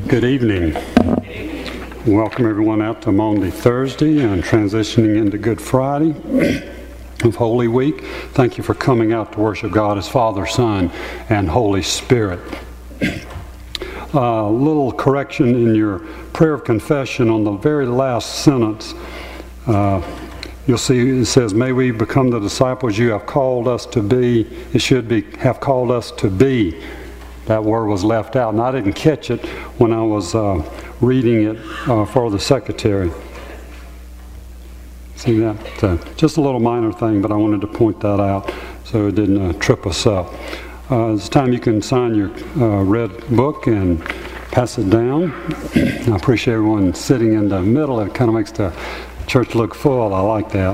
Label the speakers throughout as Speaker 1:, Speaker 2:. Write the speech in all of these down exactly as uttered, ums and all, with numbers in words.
Speaker 1: Good evening. Welcome everyone out to Maundy Thursday and transitioning into Good Friday of Holy Week. Thank you for coming out to worship God as Father, Son, and Holy Spirit. A uh, little correction in your prayer of confession on the very last sentence. Uh, you'll see it says, "May we become the disciples you have called us to be." It should be, "have called us to be." That word was left out, and I didn't catch it when I was uh, reading it uh, for the secretary. See that? Uh, just a little minor thing, but I wanted to point that out so it didn't uh, trip us up. Uh, it's time you can sign your uh, red book and pass it down. I appreciate everyone sitting in the middle. It kind of makes the church look full. I like that.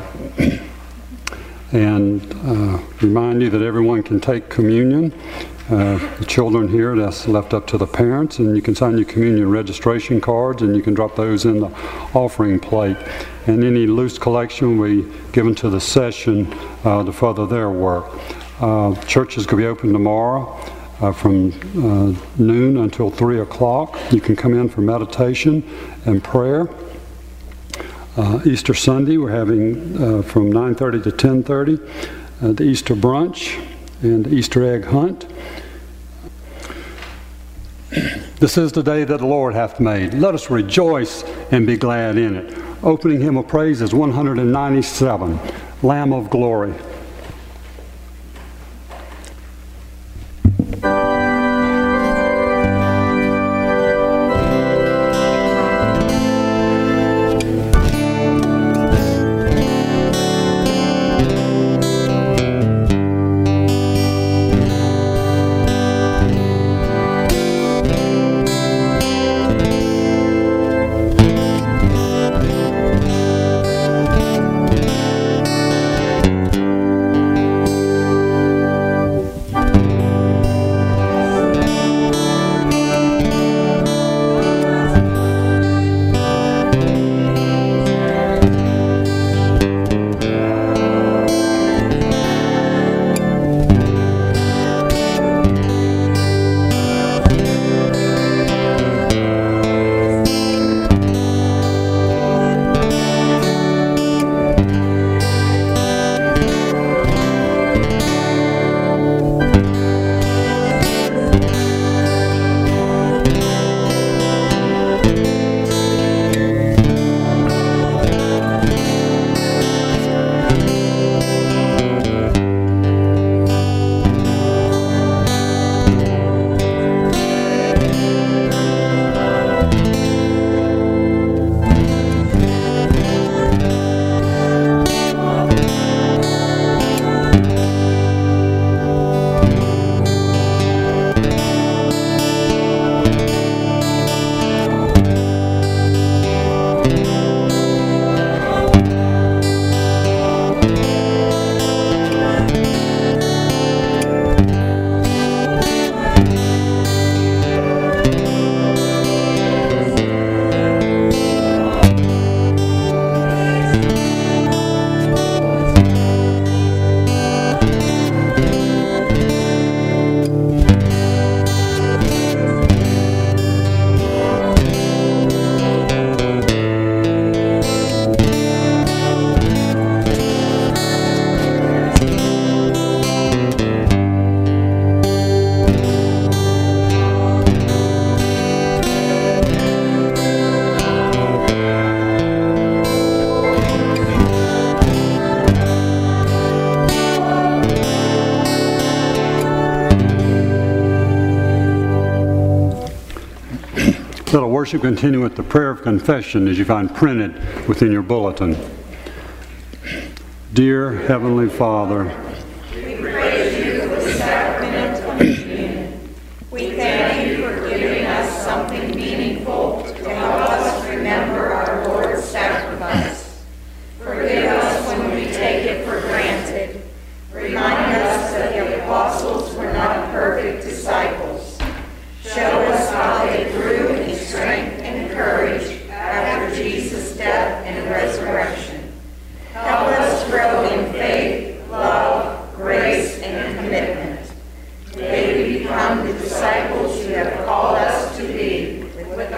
Speaker 1: And uh, remind you that everyone can take communion. Uh, the children here, that's left up to the parents, and you can sign your communion registration cards, and you can drop those in the offering plate. And any loose collection will be given to the session uh, to further their work. Uh, church is going to be open tomorrow uh, from uh, noon until three o'clock. You can come in for meditation and prayer. Uh, Easter Sunday, we're having uh, from nine thirty to ten thirty, uh, the Easter brunch and the Easter egg hunt. This is the day that the Lord hath made. Let us rejoice and be glad in it. Opening hymn of praise is one hundred ninety-seven, Lamb of Glory. Let our worship continue with the prayer of confession as you find printed within your bulletin. Dear Heavenly Father,
Speaker 2: we praise you for the sacrament of communion. We thank you for giving us something meaningful to help us remember our Lord's sacrifice. Forgive us when we take it for granted. Remind us that the apostles were not perfect disciples. Show us how they grew in strength and courage after Jesus' death and resurrection. Help us grow in faith, love, grace, and commitment. May we become the disciples you have called us to be, with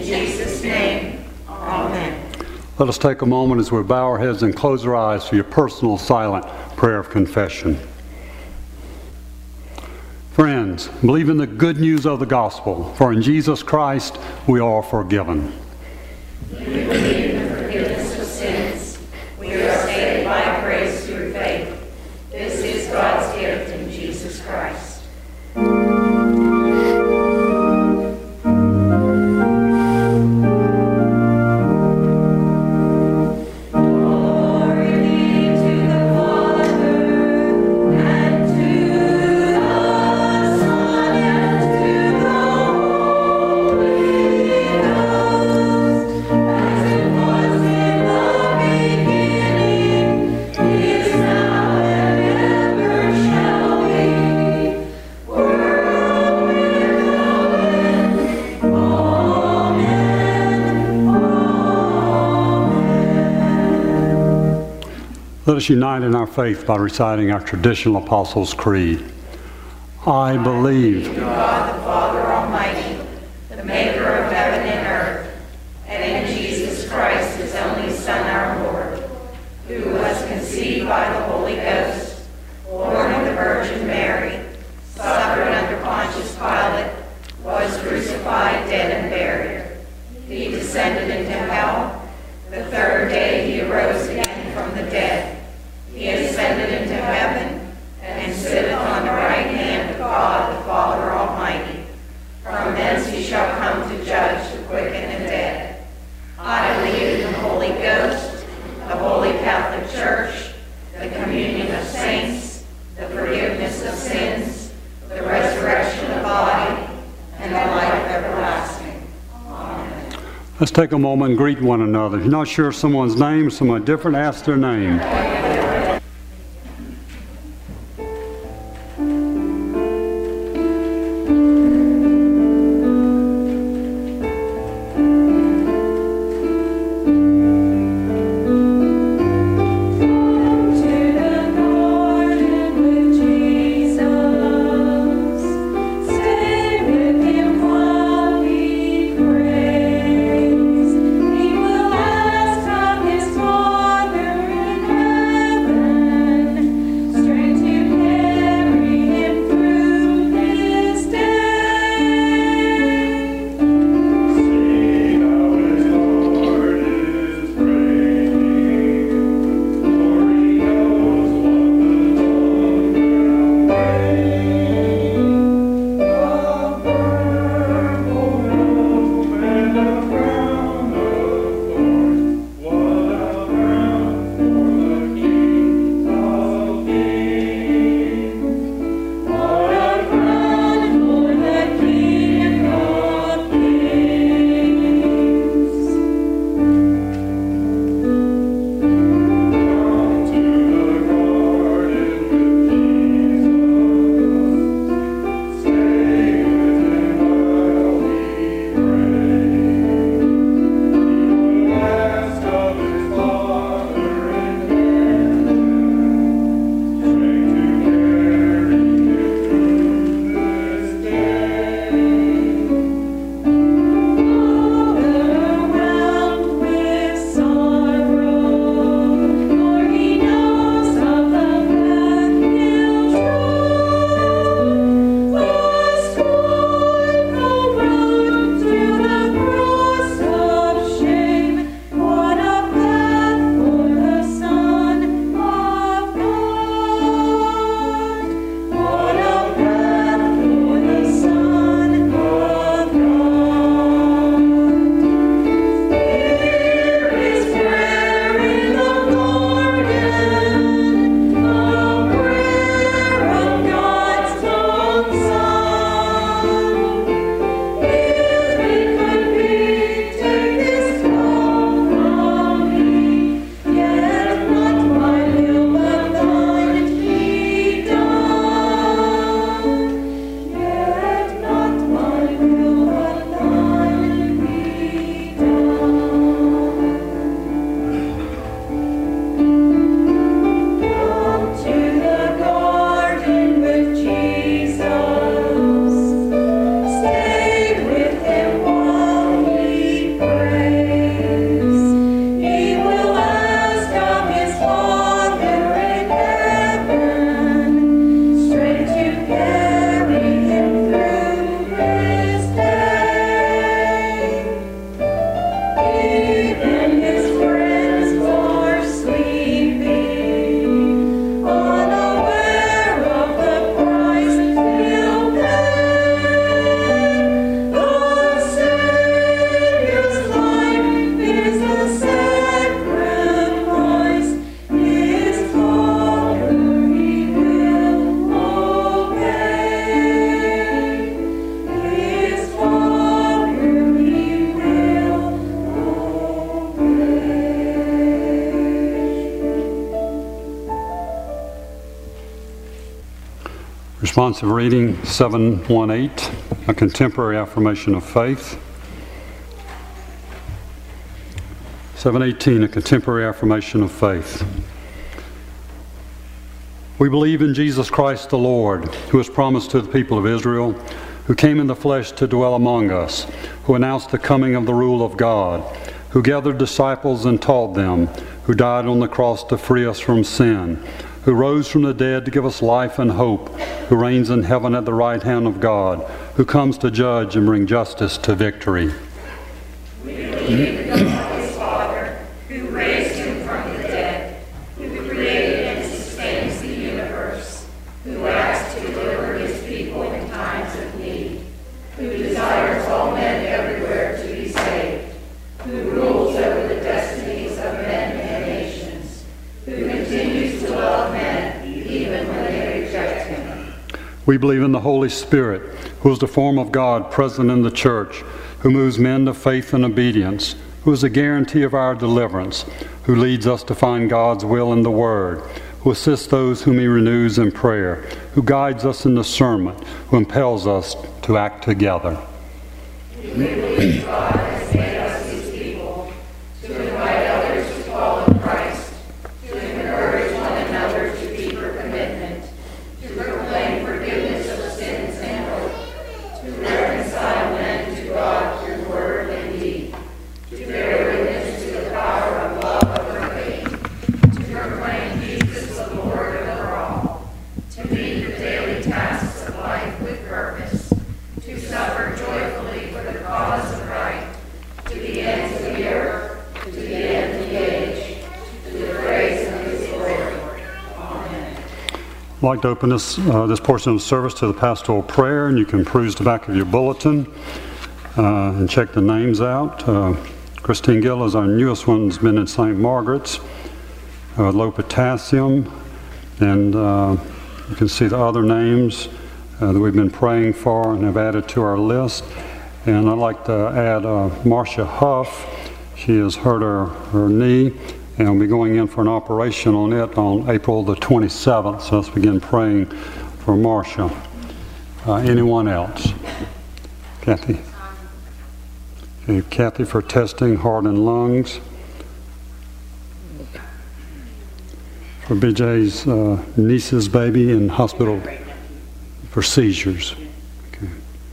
Speaker 2: In Jesus' name, amen.
Speaker 1: Let us take a moment as we bow our heads and close our eyes for your personal silent prayer of confession. Friends, believe in the good news of the gospel, for in Jesus Christ we are forgiven.
Speaker 2: We believe in the forgiveness of sins. We are saved by grace through faith. This is God's gift in Jesus Christ.
Speaker 1: Let us unite in our faith by reciting our traditional Apostles' Creed. I believe
Speaker 2: in God the Father Almighty, the maker of heaven and earth, and in Jesus Christ, his only Son, our Lord, who was conceived by the Holy Ghost, born of the Virgin Mary, suffered under Pontius Pilate, was crucified, dead, and buried. He descended into hell. The third day he arose again from the dead. He ascended into heaven and sitteth on the right hand of God the Father Almighty. From thence he shall come to judge the quick and the dead. I believe in the Holy Ghost, the Holy Catholic Church, the communion of saints, the forgiveness of sins, the resurrection of the body, and the life everlasting. Amen.
Speaker 1: Let's take a moment and greet one another. If you're not sure of someone's name, someone different, ask their name.
Speaker 3: He will ask from his Father in heaven.
Speaker 1: Responsive reading seven eighteen, a contemporary affirmation of faith. seven eighteen, a contemporary affirmation of faith. We believe in Jesus Christ the Lord, who was promised to the people of Israel, who came in the flesh to dwell among us, who announced the coming of the rule of God, who gathered disciples and taught them, who died on the cross to free us from sin, who rose from the dead to give us life and hope, who reigns in heaven at the right hand of God, who comes to judge and bring justice to victory.
Speaker 2: We believe in God his Father, who raised him from the dead, who created and sustains the universe, who acts to deliver his people in times of need, who desires all men everywhere to be saved, who rules over the destinies of men and nations, who continues to love men even when they reject him.
Speaker 1: We believe in the Holy Spirit, who is the form of God present in the church, who moves men to faith and obedience, who is a guarantee of our deliverance, who leads us to find God's will in the Word, who assists those whom he renews in prayer, who guides us in discernment, who impels us to act together.
Speaker 2: We believe God has made us his people, to invite others to follow Christ, to encourage one another to deeper commitment, to proclaim forgiveness of sins and hope, to reconcile men to God through word and deed, to bear witness to the power of love over hate, to proclaim Jesus the Lord over all, to meet the daily tasks of life with purpose, to suffer joyfully for the cause of right, to the ends of the earth, to the end of the age, to the praise of his glory. Amen.
Speaker 1: I'd like to open this, uh, this portion of the service to the pastoral prayer, and you can peruse the back of your bulletin uh, and check the names out. Uh, Christine Gill is our newest one, has been in Saint Margaret's, uh, low potassium, and uh, you can see the other names uh, that we've been praying for and have added to our list. And I'd like to add uh, Marcia Huff. She has hurt her, her knee and will be going in for an operation on it on April the twenty-seventh. So let's begin praying for Marcia. Uh, anyone else? Kathy? Okay, Kathy for testing heart and lungs. For B J's uh, niece's baby in hospital for seizures. Okay.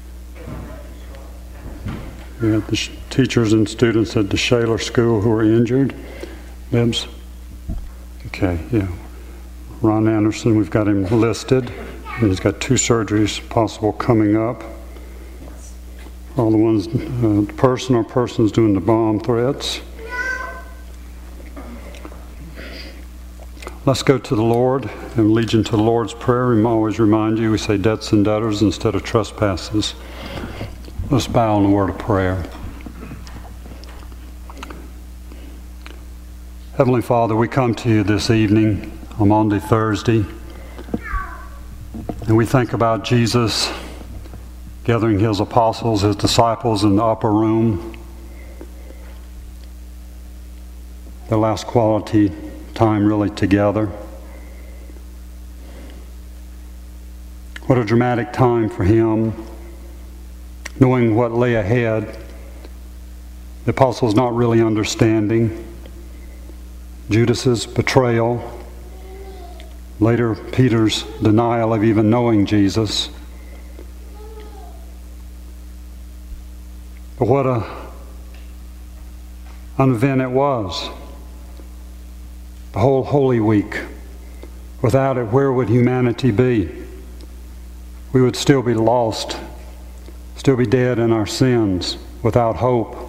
Speaker 1: We have the sh- teachers and students at the Shaler School who are injured. Bibbs? Okay, yeah. Ron Anderson, we've got him listed. And he's got two surgeries possible coming up. All the ones, uh, the person or persons doing the bomb threats. Let's go to the Lord and lead you into the Lord's Prayer. We always remind you, we say debts and debtors instead of trespasses. Let's bow in the word of prayer. Heavenly Father, we come to you this evening on Maundy Thursday, and we think about Jesus gathering his apostles, his disciples in the upper room, their last quality time really together. What a dramatic time for him, knowing what lay ahead, the apostles not really understanding, Judas's betrayal, later Peter's denial of even knowing Jesus. But what a, an event it was. The whole Holy Week. Without it, where would humanity be? We would still be lost, still be dead in our sins, without hope.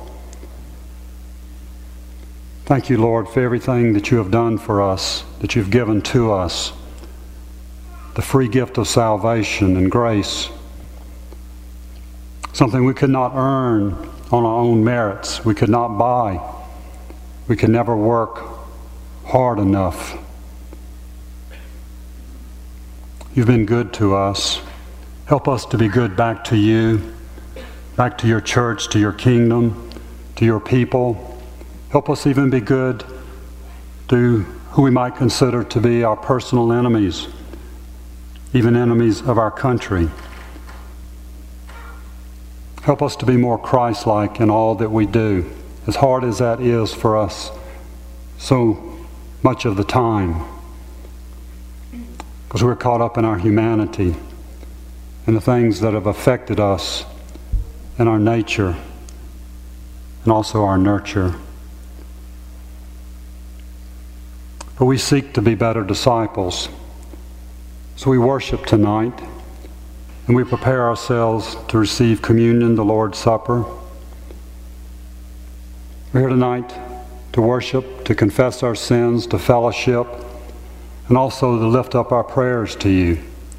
Speaker 1: Thank you, Lord, for everything that you have done for us, that you've given to us, the free gift of salvation and grace, something we could not earn on our own merits, we could not buy, we could never work hard enough. You've been good to us. Help us to be good back to you, back to your church, to your kingdom, to your people. Help us even be good to who we might consider to be our personal enemies. even enemies of our country. Help us to be more Christ-like in all that we do, as hard as that is for us so much of the time, because we're caught up in our humanity and the things that have affected us in our nature and also our nurture. But we seek to be better disciples. So we worship tonight, and we prepare ourselves to receive communion, the Lord's Supper. We're here tonight to worship, to confess our sins, to fellowship, and also to lift up our prayers to you.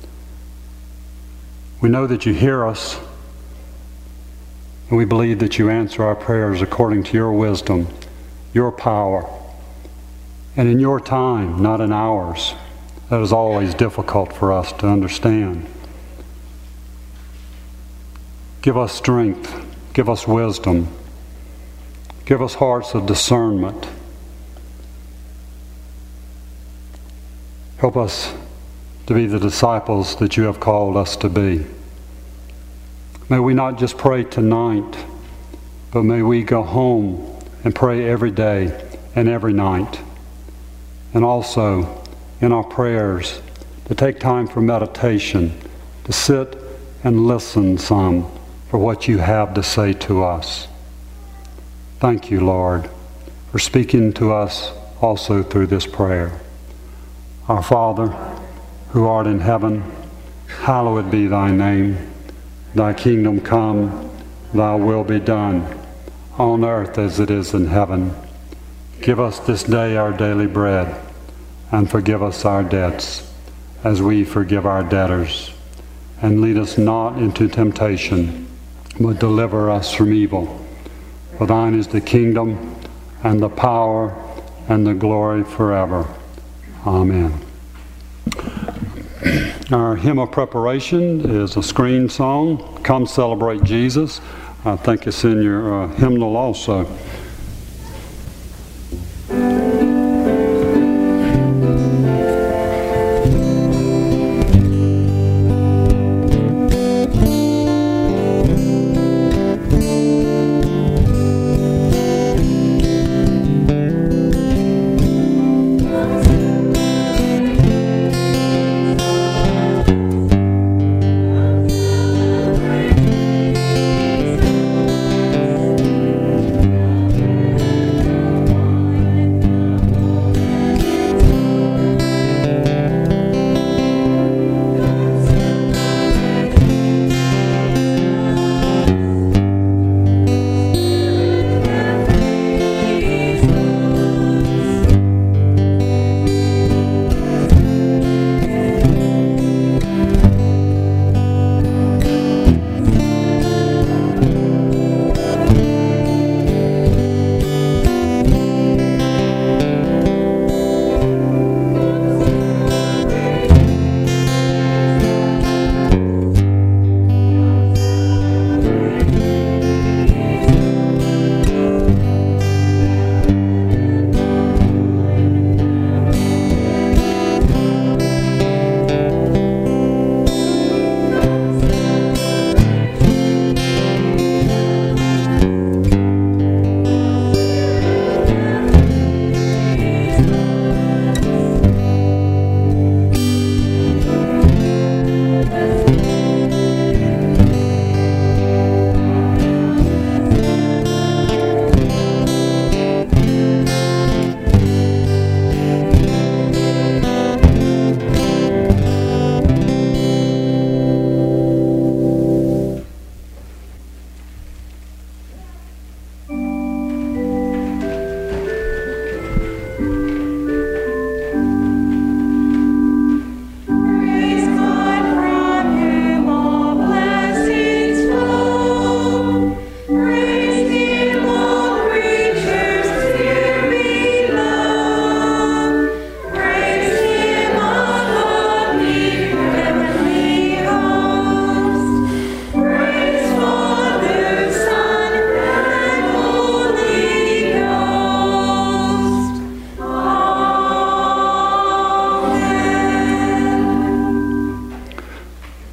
Speaker 1: We know that you hear us, and we believe that you answer our prayers according to your wisdom, your power, and in your time, not in ours. That is always difficult for us to understand. Give us strength, give us wisdom, give us hearts of discernment. Help us to be the disciples that you have called us to be. May we not just pray tonight, but may we go home and pray every day and every night. And also, in our prayers, to take time for meditation, to sit and listen some for what you have to say to us. Thank you, Lord, for speaking to us also through this prayer. Our Father, who art in heaven, hallowed be thy name. Thy kingdom come, thy will be done, on earth as it is in heaven. Give us this day our daily bread, and forgive us our debts, as we forgive our debtors. And lead us not into temptation, but deliver us from evil. For thine is the kingdom, and the power, and the glory forever. Amen. Our hymn of preparation is a screen song, Come Celebrate Jesus. I think it's in your uh, hymnal also.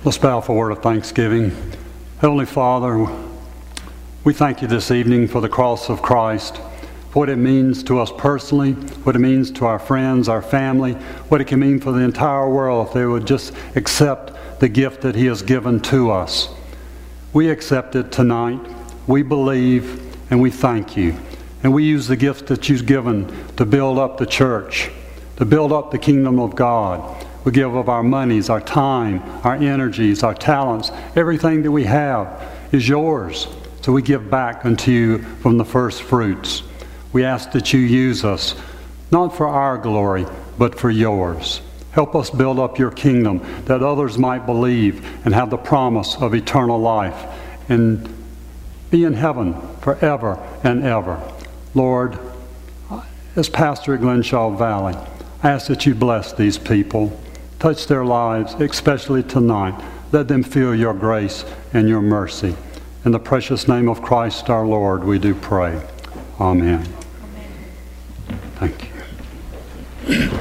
Speaker 1: Let's bow for a word of thanksgiving. Heavenly Father, we thank you this evening for the cross of Christ, for what it means to us personally, what it means to our friends, our family, what it can mean for the entire world if they would just accept the gift that He has given to us. We accept it tonight. We believe and we thank you. And we use the gifts that you've given to build up the church, to build up the kingdom of God. We give of our monies, our time, our energies, our talents. Everything that we have is yours. So we give back unto you from the first fruits. We ask that you use us, not for our glory, but for yours. Help us build up your kingdom, that others might believe and have the promise of eternal life and be in heaven forever and ever. Lord, as pastor at Glenshaw Valley, I ask that you bless these people. Touch their lives, especially tonight. Let them feel your grace and your mercy. In the precious name of Christ our Lord, we do pray. Amen. Amen. Thank you.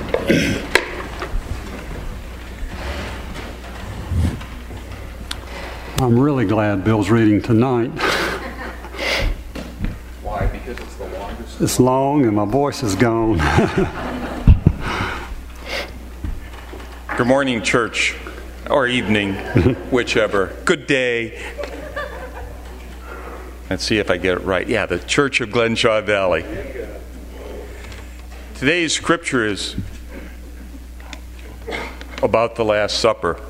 Speaker 1: I'm really glad Bill's reading tonight.
Speaker 3: Why? Because it's the longest?
Speaker 1: It's long and my voice is gone.
Speaker 3: Good morning, church, or evening, whichever. Good day. Let's see if I get it right. Yeah, the Church of Glenshaw Valley. Today's scripture is about the Last Supper.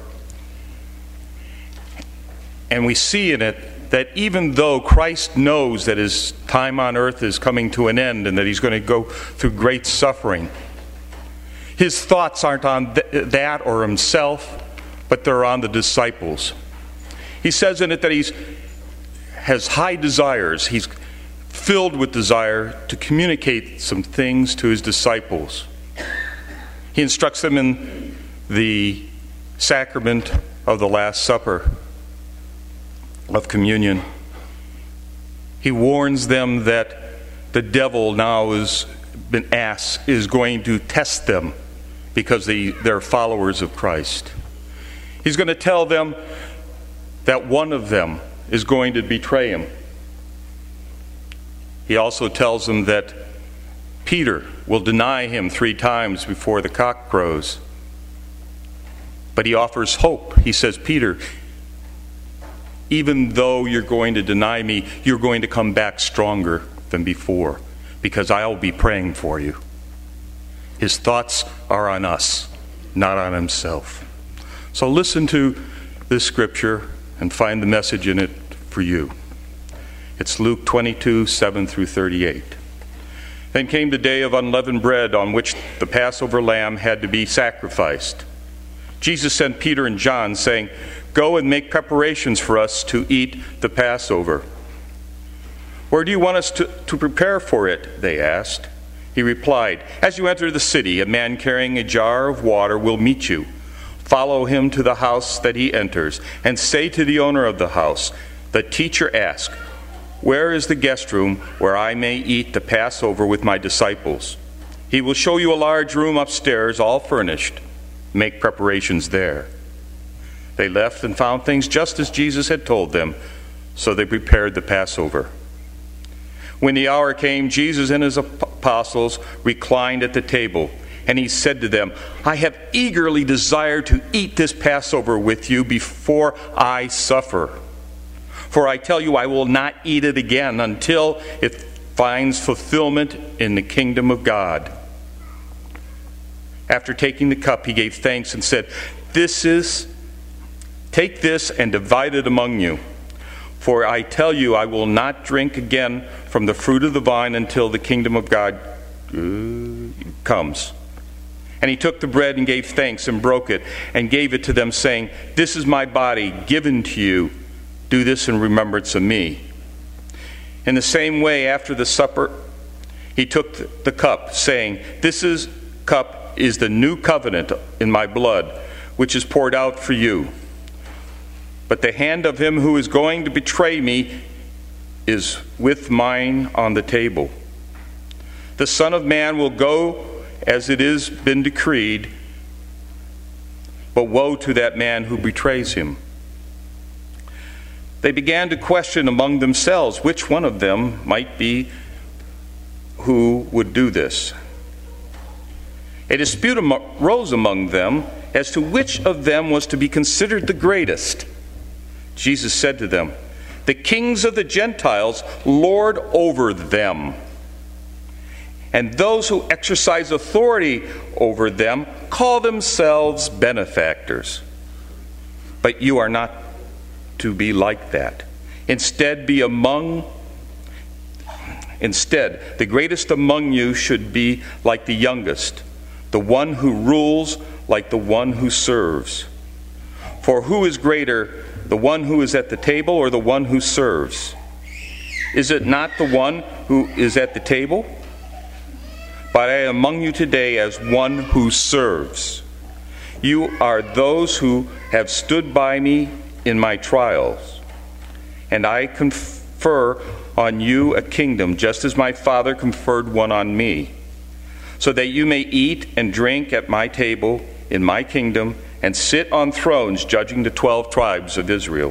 Speaker 3: And we see in it that even though Christ knows that his time on earth is coming to an end and that he's going to go through great suffering, his thoughts aren't on th- that or himself, but they're on the disciples. He says in it that he's has high desires. He's filled with desire to communicate some things to his disciples. He instructs them in the sacrament of the Last Supper, of communion. He warns them that the devil now is been asked is going to test them because they, they're followers of Christ. He's going to tell them that one of them is going to betray him. He also tells them that Peter will deny him three times before the cock crows. But he offers hope. He says, Peter, even though you're going to deny me, you're going to come back stronger than before, because I'll be praying for you. His thoughts are on us, not on himself. So listen to this scripture and find the message in it for you. It's Luke twenty-two, seven through thirty-eight. Then came the day of unleavened bread on which the Passover lamb had to be sacrificed. Jesus sent Peter and John, saying, Go and make preparations for us to eat the Passover. Where do you want us to, to prepare for it? They asked. He replied, As you enter the city, a man carrying a jar of water will meet you. Follow him to the house that he enters, and say to the owner of the house, The teacher asked, Where is the guest room where I may eat the Passover with my disciples? He will show you a large room upstairs, all furnished. Make preparations there. They left and found things just as Jesus had told them, so they prepared the Passover. When the hour came, Jesus and his apostles reclined at the table, and he said to them, I have eagerly desired to eat this Passover with you before I suffer. For I tell you, I will not eat it again until it finds fulfillment in the kingdom of God. After taking the cup, he gave thanks and said, This is, take this and divide it among you. For I tell you, I will not drink again from the fruit of the vine until the kingdom of God comes. And he took the bread and gave thanks and broke it and gave it to them, saying, This is my body given to you. Do this in remembrance of me. In the same way, after the supper, he took the cup, saying, This is cup is the new covenant in my blood, which is poured out for you. But the hand of him who is going to betray me is with mine on the table. The Son of Man will go as it has been decreed, but woe to that man who betrays him. They began to question among themselves which one of them might be who would do this. A dispute arose among them as to which of them was to be considered the greatest. Jesus said to them, "The kings of the Gentiles lord over them, and those who exercise authority over them call themselves benefactors. But you are not to be like that. Instead, be among Instead, the greatest among you should be like the youngest, the one who rules like the one who serves. For who is greater, the one who is at the table or the one who serves? Is it not the one who is at the table? But I am among you today as one who serves. You are those who have stood by me in my trials, and I confer on you a kingdom, just as my Father conferred one on me, so that you may eat and drink at my table in my kingdom and sit on thrones judging the twelve tribes of Israel.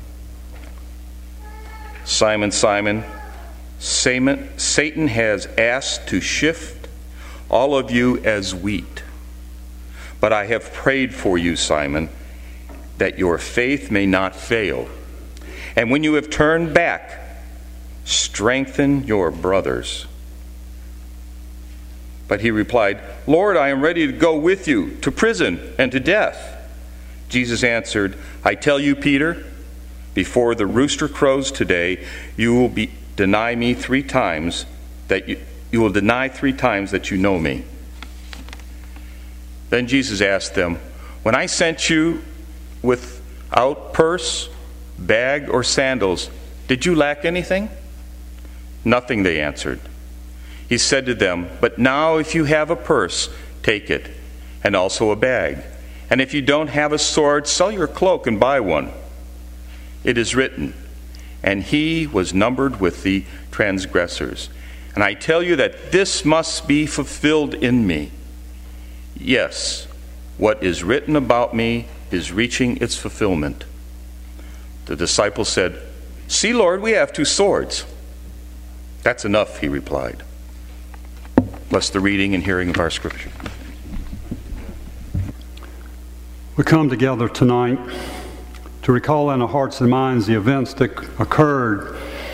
Speaker 3: Simon, Simon, Satan has asked to shift all of you as wheat. But I have prayed for you, Simon, that your faith may not fail. And when you have turned back, strengthen your brothers." But he replied, "Lord, I am ready to go with you to prison and to death." Jesus answered, "I tell you, Peter, before the rooster crows today, you will be deny me three times that you, you will deny three times that you know me." Then Jesus asked them, "When I sent you without purse, bag, or sandals, did you lack anything?" "Nothing," they answered. He said to them, "But now if you have a purse, take it, and also a bag. And if you don't have a sword, sell your cloak and buy one. It is written, 'And he was numbered with the transgressors.' And I tell you that this must be fulfilled in me. Yes, what is written about me is reaching its fulfillment." The disciples said, "See, Lord, we have two swords." "That's enough," he replied. Bless the reading and hearing of our scripture.
Speaker 1: We come together tonight to recall in our hearts and minds the events that occurred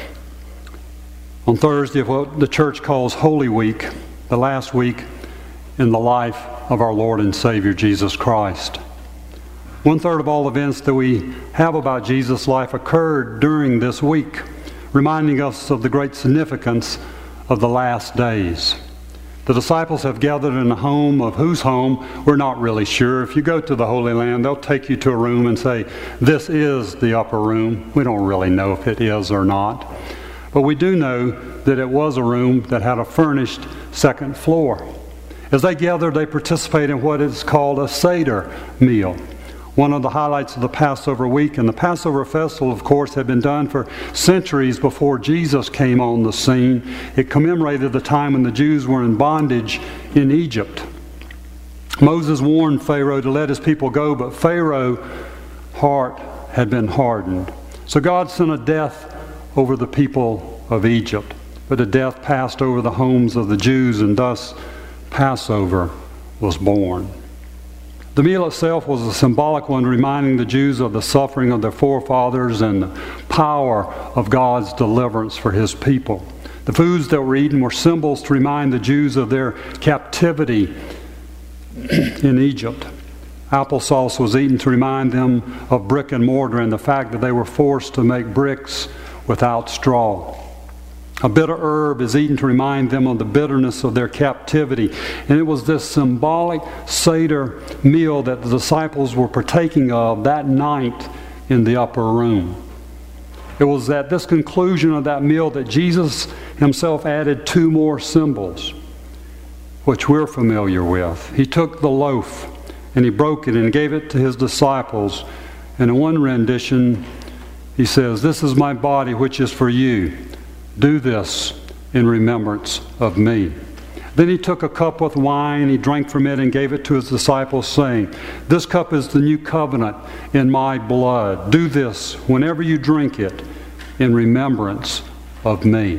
Speaker 1: on Thursday of what the church calls Holy Week, the last week in the life of our Lord and Savior Jesus Christ. One third of all events that we have about Jesus' life occurred during this week, reminding us of the great significance of the last days. The disciples have gathered in a home of whose home we're not really sure. If you go to the Holy Land, they'll take you to a room and say, "This is the upper room." We don't really know if it is or not. But we do know that it was a room that had a furnished second floor. As they gathered, they participated in what is called a Seder meal, one of the highlights of the Passover week. And the Passover festival, of course, had been done for centuries before Jesus came on the scene. It commemorated the time when the Jews were in bondage in Egypt. Moses warned Pharaoh to let his people go, but Pharaoh's heart had been hardened. So God sent a death over the people of Egypt, but the death passed over the homes of the Jews, and thus Passover was born. The meal itself was a symbolic one, reminding the Jews of the suffering of their forefathers and the power of God's deliverance for His people. The foods that were eaten were symbols to remind the Jews of their captivity in Egypt. Applesauce was eaten to remind them of brick and mortar and the fact that they were forced to make bricks without straw. A bitter herb is eaten to remind them of the bitterness of their captivity. And it was this symbolic Seder meal that the disciples were partaking of that night in the upper room. It was at this conclusion of that meal that Jesus Himself added two more symbols, which we're familiar with. He took the loaf and He broke it and gave it to His disciples. And in one rendition, He says, "This is my body, which is for you. Do this in remembrance of me." Then he took a cup with wine, he drank from it and gave it to his disciples, saying, "This cup is the new covenant in my blood. Do this whenever you drink it in remembrance of me."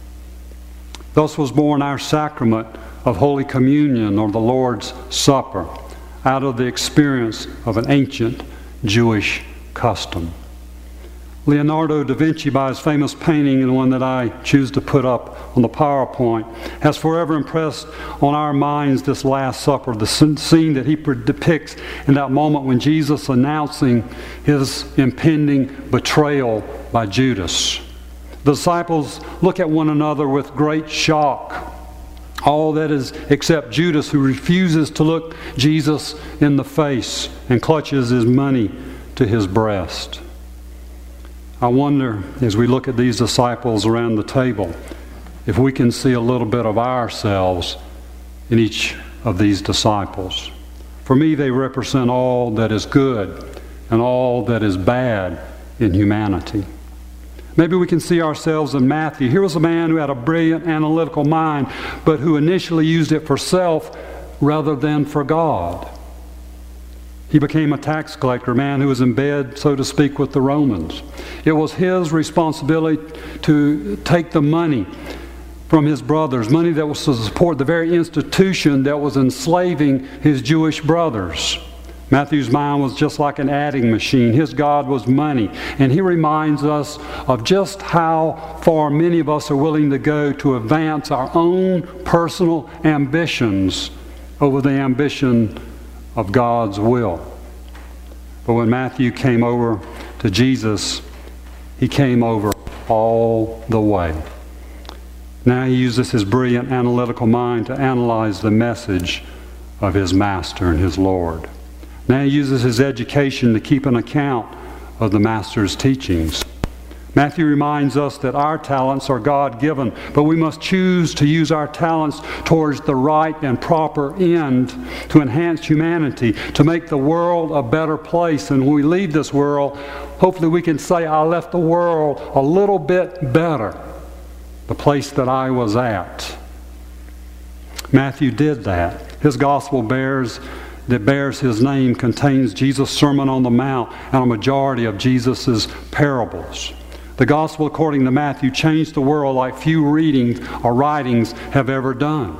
Speaker 1: Thus was born our sacrament of Holy Communion, or the Lord's Supper, out of the experience of an ancient Jewish custom. Leonardo da Vinci, by his famous painting, and one that I choose to put up on the PowerPoint, has forever impressed on our minds this Last Supper, the scene that he depicts in that moment when Jesus announcing his impending betrayal by Judas. The disciples look at one another with great shock. All that is except Judas, who refuses to look Jesus in the face and clutches his money to his breast. I wonder, as we look at these disciples around the table, if we can see a little bit of ourselves in each of these disciples. For me, they represent all that is good and all that is bad in humanity. Maybe we can see ourselves in Matthew. Here was a man who had a brilliant analytical mind, but who initially used it for self rather than for God. He became a tax collector, a man who was in bed, so to speak, with the Romans. It was his responsibility to take the money from his brothers, money that was to support the very institution that was enslaving his Jewish brothers. Matthew's mind was just like an adding machine. His God was money. And he reminds us of just how far many of us are willing to go to advance our own personal ambitions over the ambition of God's will. But when Matthew came over to Jesus, he came over all the way. Now he uses his brilliant analytical mind to analyze the message of his Master and his Lord. Now he uses his education to keep an account of the Master's teachings. Matthew reminds us that our talents are God-given, but we must choose to use our talents towards the right and proper end to enhance humanity, to make the world a better place. And when we leave this world, hopefully we can say, I left the world a little bit better, the place that I was at. Matthew did that. His gospel bears that bears his name contains Jesus' Sermon on the Mount and a majority of Jesus' parables. The gospel, according to Matthew, changed the world like few readings or writings have ever done.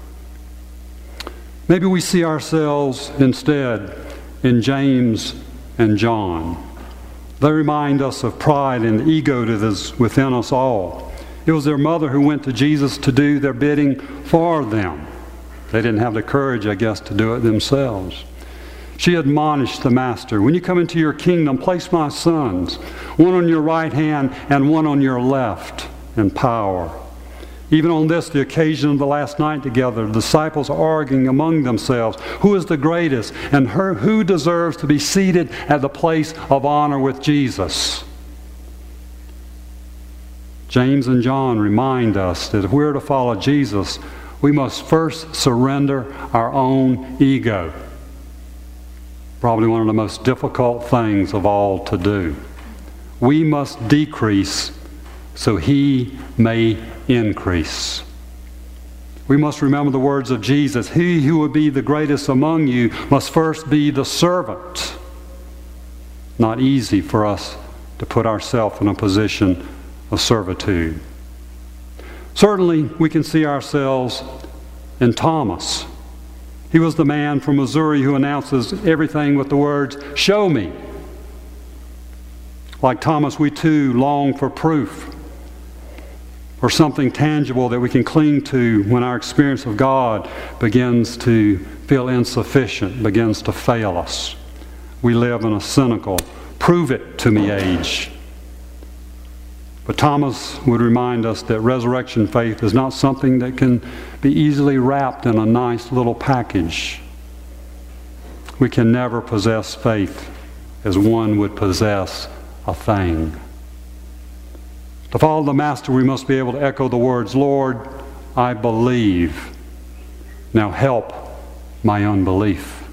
Speaker 1: Maybe we see ourselves instead in James and John. They remind us of pride and ego that is within us all. It was their mother who went to Jesus to do their bidding for them. They didn't have the courage, I guess, to do it themselves. She admonished the Master, when you come into your kingdom, place my sons, one on your right hand and one on your left in power. Even on this, the occasion of the last night together, the disciples are arguing among themselves, who is the greatest and her, who deserves to be seated at the place of honor with Jesus. James and John remind us that if we're to follow Jesus, we must first surrender our own ego. Probably one of the most difficult things of all to do. We must decrease so He may increase. We must remember the words of Jesus. He who would be the greatest among you must first be the servant. Not easy for us to put ourselves in a position of servitude. Certainly, we can see ourselves in Thomas. He was the man from Missouri who announces everything with the words, "Show me." Like Thomas, we too long for proof or something tangible that we can cling to when our experience of God begins to feel insufficient, begins to fail us. We live in a cynical, prove it to me age. But Thomas would remind us that resurrection faith is not something that can be easily wrapped in a nice little package. We can never possess faith as one would possess a thing. To follow the Master, we must be able to echo the words, "Lord, I believe. Now help my unbelief."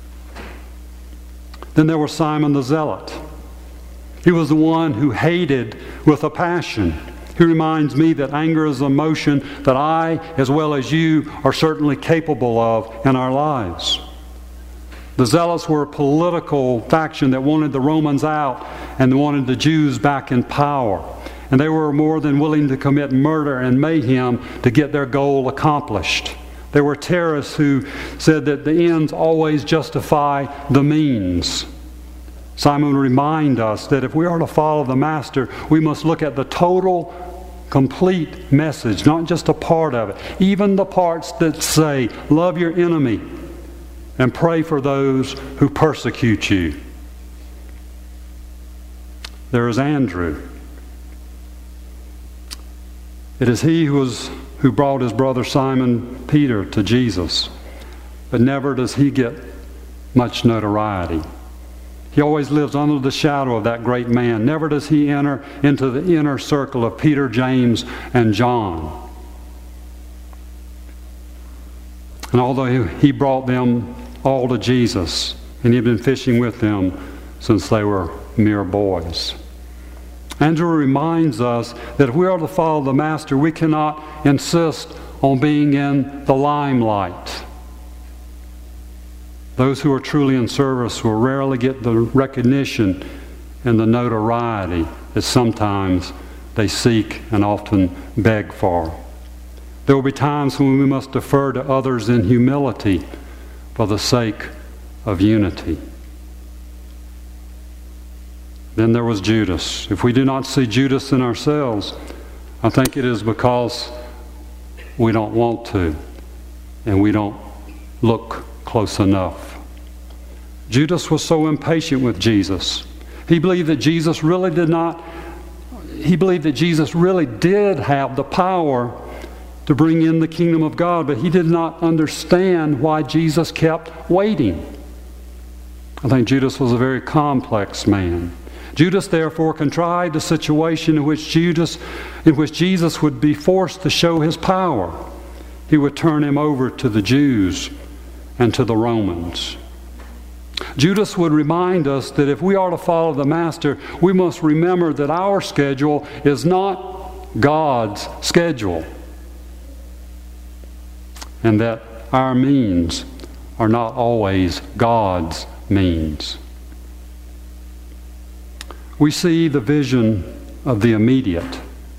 Speaker 1: Then there was Simon the Zealot. He was the one who hated with a passion. He reminds me that anger is an emotion that I, as well as you, are certainly capable of in our lives. The Zealots were a political faction that wanted the Romans out and wanted the Jews back in power. And they were more than willing to commit murder and mayhem to get their goal accomplished. They were terrorists who said that the ends always justify the means. Simon would remind us that if we are to follow the Master, we must look at the total, complete message, not just a part of it. Even the parts that say, love your enemy and pray for those who persecute you. There is Andrew. It is he who, was, who brought his brother Simon Peter to Jesus. But never does he get much notoriety. He always lives under the shadow of that great man. Never does he enter into the inner circle of Peter, James, and John. And although he brought them all to Jesus, and he had been fishing with them since they were mere boys. Andrew reminds us that if we are to follow the Master, we cannot insist on being in the limelight. Those who are truly in service will rarely get the recognition and the notoriety that sometimes they seek and often beg for. There will be times when we must defer to others in humility for the sake of unity. Then there was Judas. If we do not see Judas in ourselves, I think it is because we don't want to and we don't look close enough. Judas was so impatient with Jesus. He believed that Jesus really did not, he believed that Jesus really did have the power to bring in the kingdom of God, but he did not understand why Jesus kept waiting. I think Judas was a very complex man. Judas therefore contrived a situation in which Judas, in which Jesus would be forced to show his power. He would turn him over to the Jews and to the Romans. Judas would remind us that if we are to follow the Master, we must remember that our schedule is not God's schedule, and that our means are not always God's means. We see the vision of the immediate.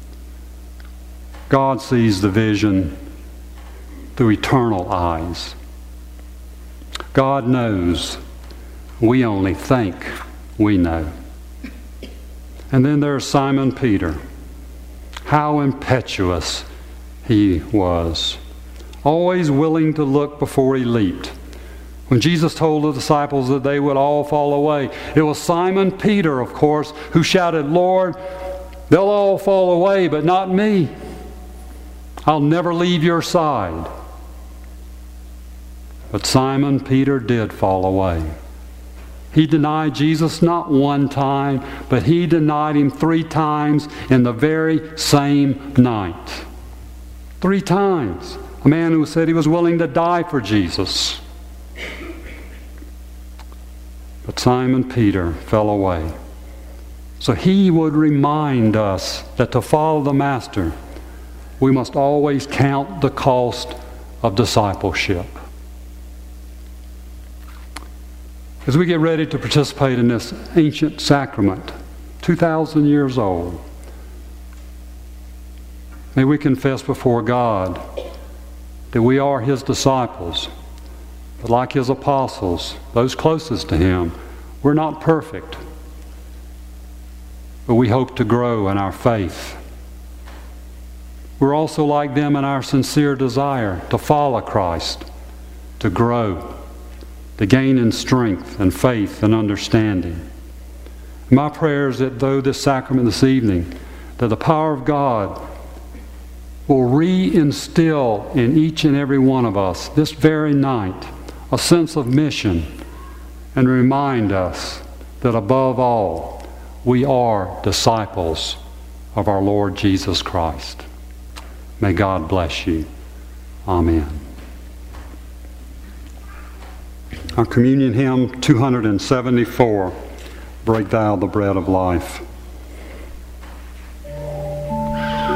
Speaker 1: God sees the vision through eternal eyes. God knows. We only think we know. And then there's Simon Peter. How impetuous he was. Always willing to look before he leaped. When Jesus told the disciples that they would all fall away, it was Simon Peter, of course, who shouted, "Lord, they'll all fall away, but not me. I'll never leave your side." But Simon Peter did fall away. He denied Jesus not one time, but he denied him three times in the very same night. Three times. A man who said he was willing to die for Jesus. But Simon Peter fell away. So he would remind us that to follow the Master, we must always count the cost of discipleship. As we get ready to participate in this ancient sacrament, two thousand years old, may we confess before God that we are His disciples. But like His apostles, those closest to Him, we're not perfect. But we hope to grow in our faith. We're also like them in our sincere desire to follow Christ, to grow, to gain in strength and faith and understanding. My prayer is that though this sacrament this evening, that the power of God will reinstill in each and every one of us this very night a sense of mission and remind us that above all, we are disciples of our Lord Jesus Christ. May God bless you. Amen. Our communion hymn two hundred seventy-four, Break Thou the Bread of Life.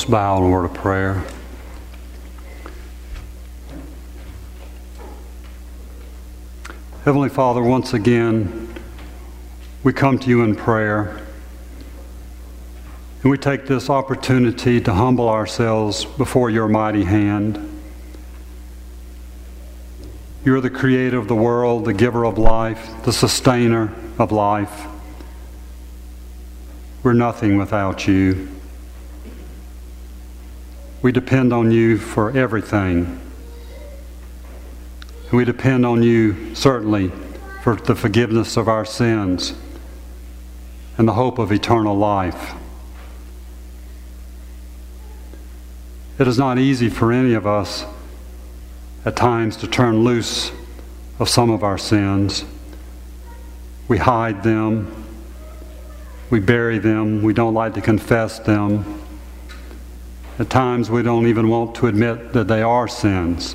Speaker 1: Let's bow in a word of prayer. Heavenly Father, once again, we come to you in prayer. And we take this opportunity to humble ourselves before your mighty hand. You're the creator of the world, the giver of life, the sustainer of life. We're nothing without you. We depend on you for everything. And we depend on you, certainly, for the forgiveness of our sins and the hope of eternal life. It is not easy for any of us at times to turn loose of some of our sins. We hide them. We bury them. We don't like to confess them. At times we don't even want to admit that they are sins.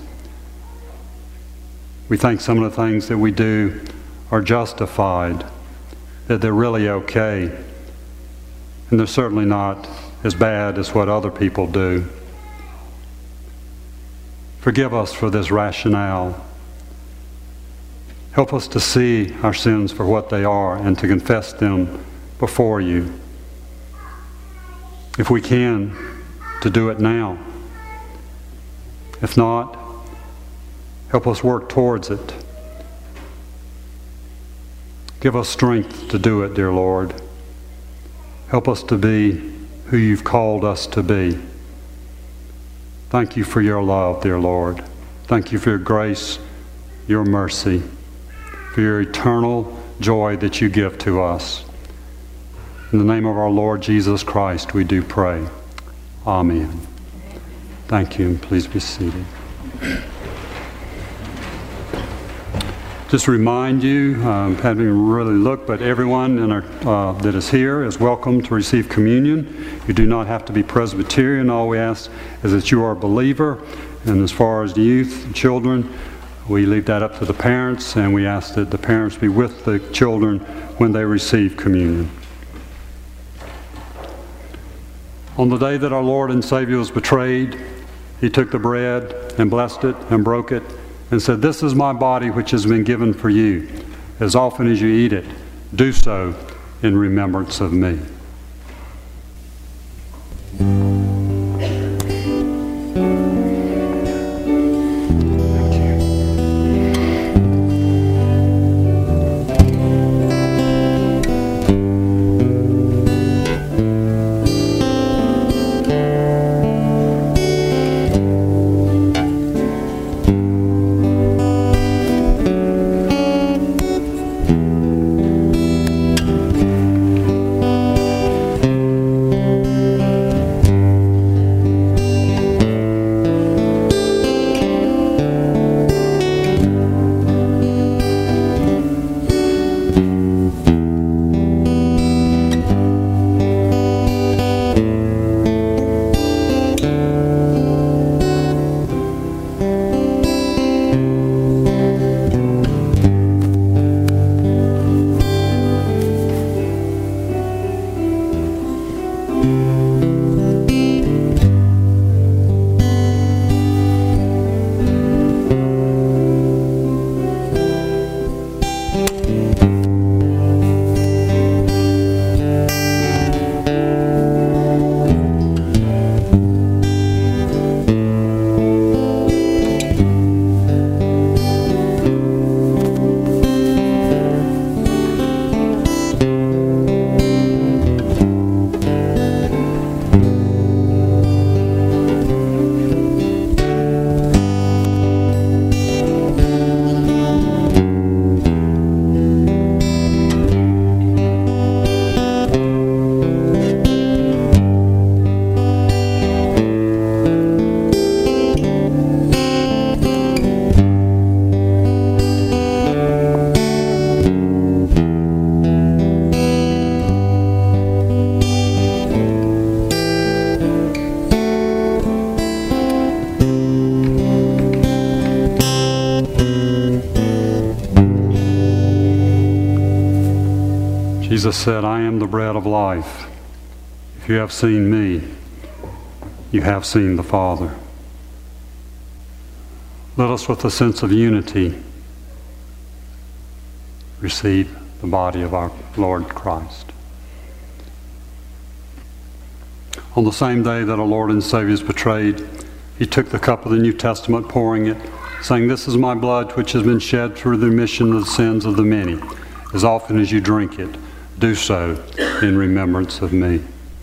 Speaker 1: We think some of the things that we do are justified, that they're really okay, and they're certainly not as bad as what other people do. Forgive us for this rationale. Help us to see our sins for what they are and to confess them before you. If we can, to do it now. If not, help us work towards it. Give us strength to do it, dear Lord. Help us to be who you've called us to be. Thank you for your love, dear Lord. Thank you for your grace, your mercy, for your eternal joy that you give to us. In the name of our Lord Jesus Christ, we do pray. Amen. Thank you, and please be seated. Just remind you, um, having really looked, but everyone in our, uh, that is here is welcome to receive communion. You do not have to be Presbyterian. All we ask is that you are a believer. And as far as the youth, children, we leave that up to the parents, and we ask that the parents be with the children when they receive communion. On the day that our Lord and Savior was betrayed, he took the bread and blessed it and broke it and said, "This is my body which has been given for you. As often as you eat it, do so in remembrance of me." Jesus said, "I am the bread of life. If you have seen me, you have seen the Father. Let us, with a sense of unity, receive the body of our Lord Christ. On the same day that our Lord and Savior is betrayed, he took the cup of the New Testament, pouring it, saying, "This is my blood which has been shed for the remission of the sins of the many. As often as you drink it, do so in remembrance of me."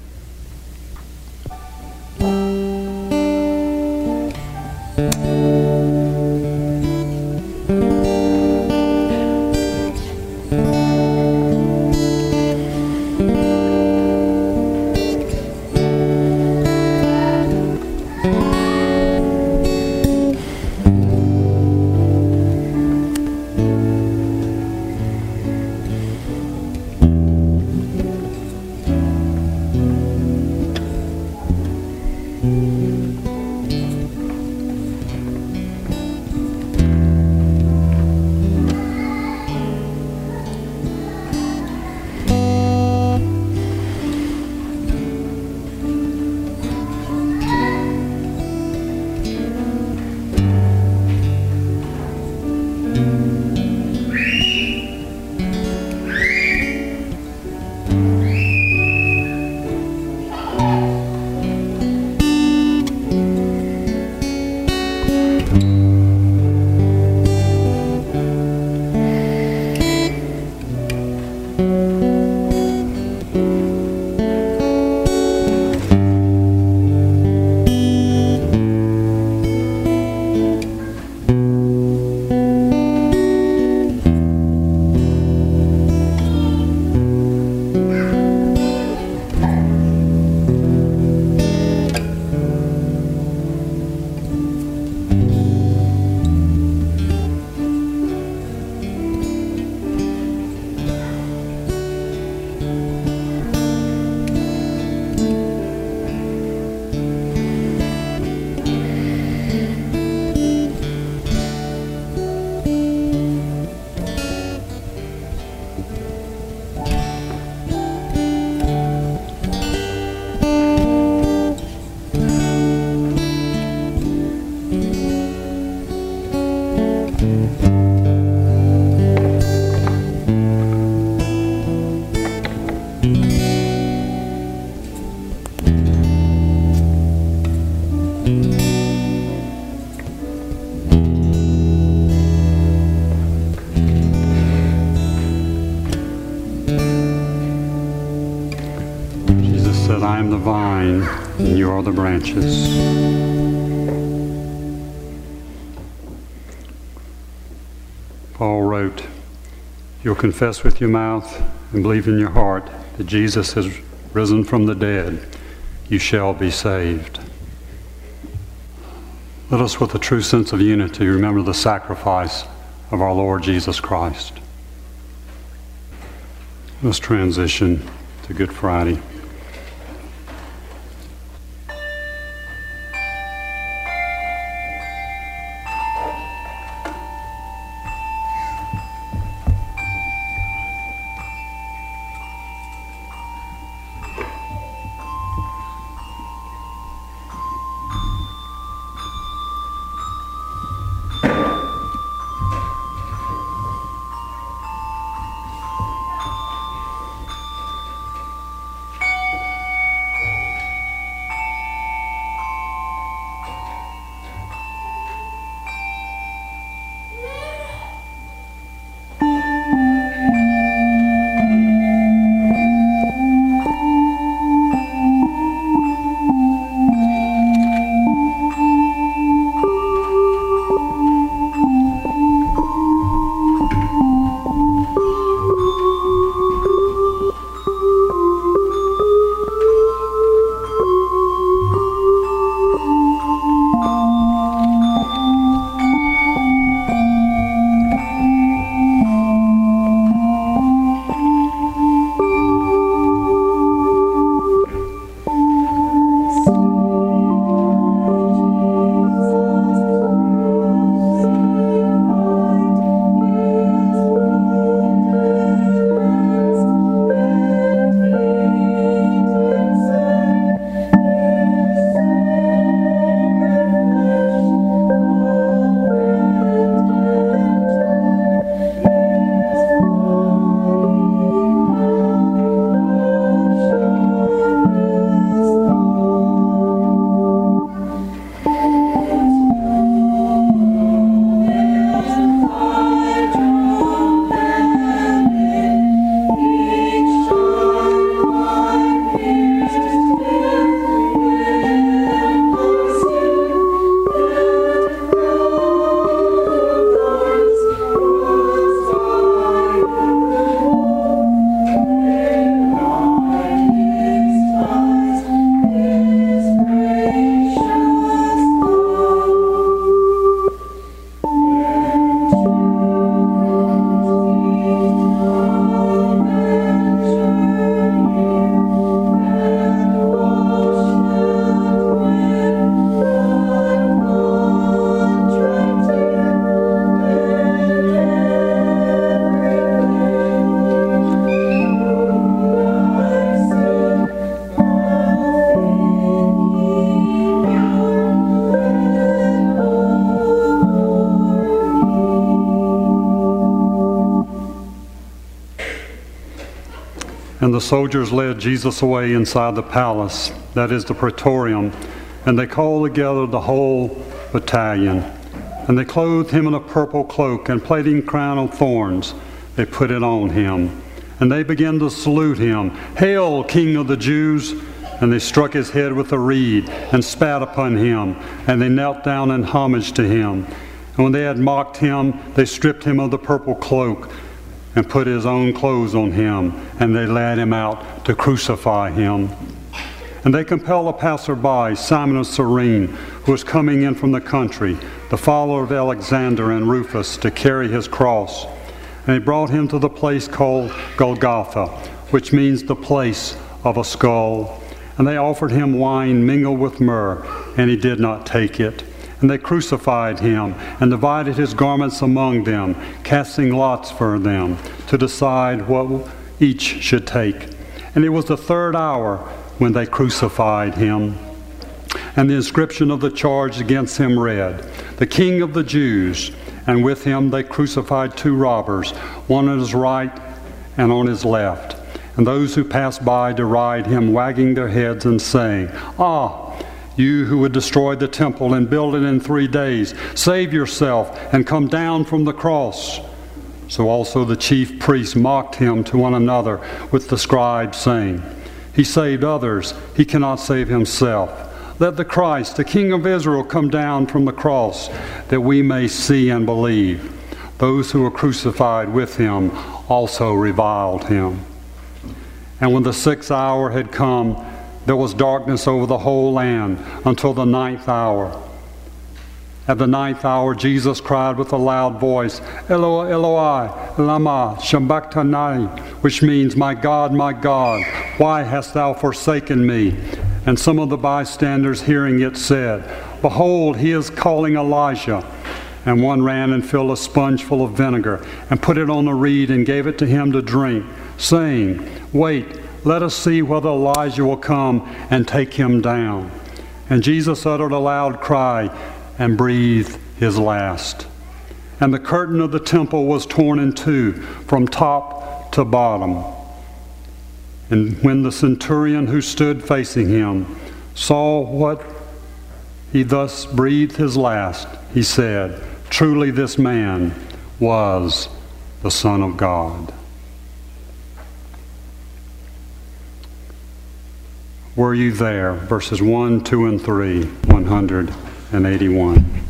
Speaker 1: "I am the vine, and you are the branches." Paul wrote, "If you'll confess with your mouth and believe in your heart that Jesus has risen from the dead, you shall be saved." Let us, with a true sense of unity, remember the sacrifice of our Lord Jesus Christ. Let's transition to Good Friday. And the soldiers led Jesus away inside the palace, that is the praetorium, and they called together the whole battalion. And they clothed him in a purple cloak, and plaiting a crown of thorns, they put it on him. And they began to salute him, "Hail, King of the Jews!" And they struck his head with a reed, and spat upon him, and they knelt down in homage to him. And when they had mocked him, they stripped him of the purple cloak, and put his own clothes on him, and they led him out to crucify him. And they compelled a passerby, Simon of Cyrene, who was coming in from the country, the follower of Alexander and Rufus, to carry his cross. And they brought him to the place called Golgotha, which means the place of a skull. And they offered him wine mingled with myrrh, and he did not take it. And they crucified him and divided his garments among them, casting lots for them to decide what each should take. And it was the third hour when they crucified him. And the inscription of the charge against him read, "The King of the Jews." And with him they crucified two robbers, one on his right and on his left. And those who passed by deride him, wagging their heads and saying, "Ah, you who would destroy the temple and build it in three days, save yourself and come down from the cross." So also the chief priests mocked him to one another with the scribes, saying, "He saved others, he cannot save himself. Let the Christ, the King of Israel, come down from the cross, that we may see and believe." Those who were crucified with him also reviled him. And when the sixth hour had come, there was darkness over the whole land until the ninth hour. At the ninth hour, Jesus cried with a loud voice, "Eloi, Eloi, lama sabachthani," which means, "My God, my God, why hast thou forsaken me?" And some of the bystanders hearing it said, "Behold, he is calling Elijah." And one ran and filled a sponge full of vinegar and put it on a reed and gave it to him to drink, saying, "Wait, let us see whether Elijah will come and take him down." And Jesus uttered a loud cry and breathed his last. And the curtain of the temple was torn in two from top to bottom. And when the centurion who stood facing him saw what he thus breathed his last, he said, "Truly this man was the Son of God." Were you there? Verses one, two, and three, one hundred eighty-one.